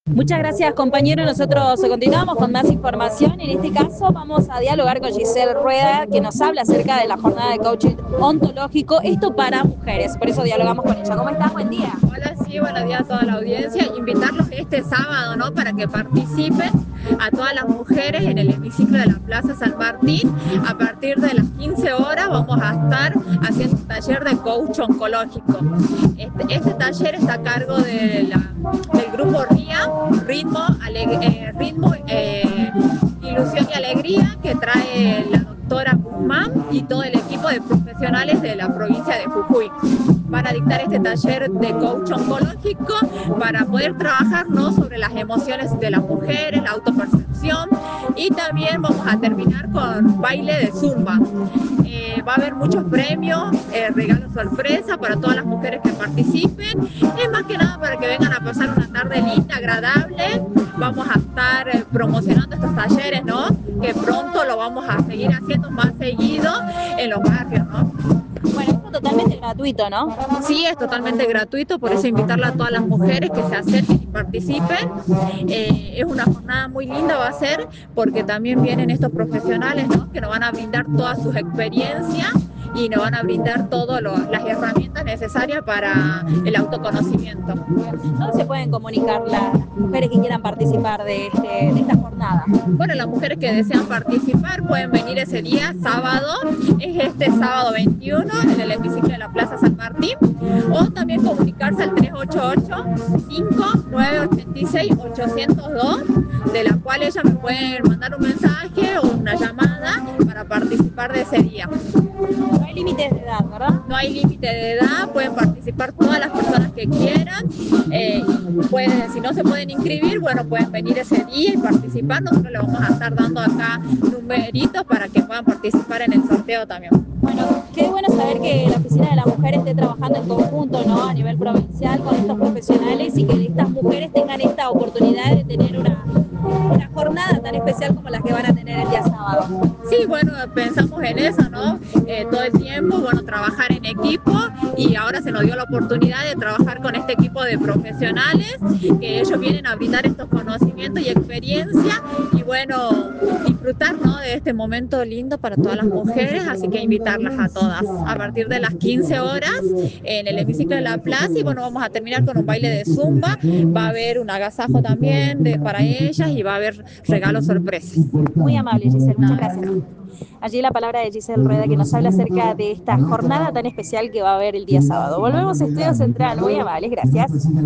Muchas gracias, compañero. Nosotros continuamos con más información. En este caso vamos a dialogar con Giselle Rueda, que nos habla acerca de la jornada de coaching ontológico, esto para mujeres. Por eso dialogamos con ella. ¿Cómo estás? Buen día. Hola, sí, buenos días a toda la audiencia. Invitarlos este sábado, ¿no? Para que participen a todas las mujeres en el hemiciclo de la Plaza San Martín. A partir de las 15 horas vamos a estar haciendo un taller de coach oncológico. Este taller está a cargo del grupo RIA, Ritmo, Ilusión y Alegría, que trae la doctora Guzmán y todo el equipo de profesionales de la provincia de Jujuy. Van a dictar este taller de coach oncológico para poder trabajar, ¿no?, sobre las emociones de las mujeres, la autopercepción, y también vamos a terminar con baile de zumba. Va a haber muchos premios, regalos sorpresa para todas las mujeres que participen. Es más que nada para que vengan a pasar una tarde linda, agradable. Vamos a estar promocionando estos talleres, ¿no?, que pronto lo vamos a seguir haciendo más seguido en los barrios, ¿no? Bueno, esto es totalmente gratuito, ¿no? Sí, es totalmente gratuito, por eso invitarla a todas las mujeres que se acerquen y participen. Es una jornada muy linda, va a ser, porque también vienen estos profesionales, ¿no?, que nos van a brindar todas sus experiencias y nos van a brindar todas las herramientas necesarias para el autoconocimiento. ¿Dónde se pueden comunicar las mujeres que quieran participar de esta jornada? Bueno, las mujeres que desean participar pueden venir ese día, sábado, es este sábado 21, en el hemiciclo de la Plaza San Martín, o también comunicarse al 388-5986-802, de la cual ellas me pueden mandar un mensaje o una llamada para participar de ese día. No hay límites de edad, ¿verdad? No hay límite de edad, pueden participar todas las personas que quieran. Si no se pueden inscribir, bueno, pueden venir ese día y participar. Nosotros le vamos a estar dando acá numeritos para que puedan participar en el sorteo también. Bueno, qué bueno saber que la Oficina de la Mujer esté trabajando en conjunto, ¿no?, a nivel provincial con estos profesionales, y que estas mujeres tengan esta oportunidad de tener una jornada tan especial como la que van a tener el día sábado. Sí, bueno, pensamos en eso, ¿no? Todo el tiempo, bueno, trabajar en equipo, y ahora se nos dio la oportunidad de trabajar con este equipo de profesionales, que ellos vienen a brindar estos conocimientos y experiencia, y bueno, disfrutar, ¿no?, de este momento lindo para todas las mujeres, así que invitarlas a todas a partir de las 15 horas en el hemiciclo de la plaza. Y bueno, vamos a terminar con un baile de zumba, va a haber un agasajo también para ellas, y va a haber regalos sorpresas. Muy amable, Giselle, muchas gracias. Allí la palabra de Giselle Rueda, que nos habla acerca de esta jornada tan especial que va a haber el día sábado. Volvemos a Estudio Central. Muy amables, gracias.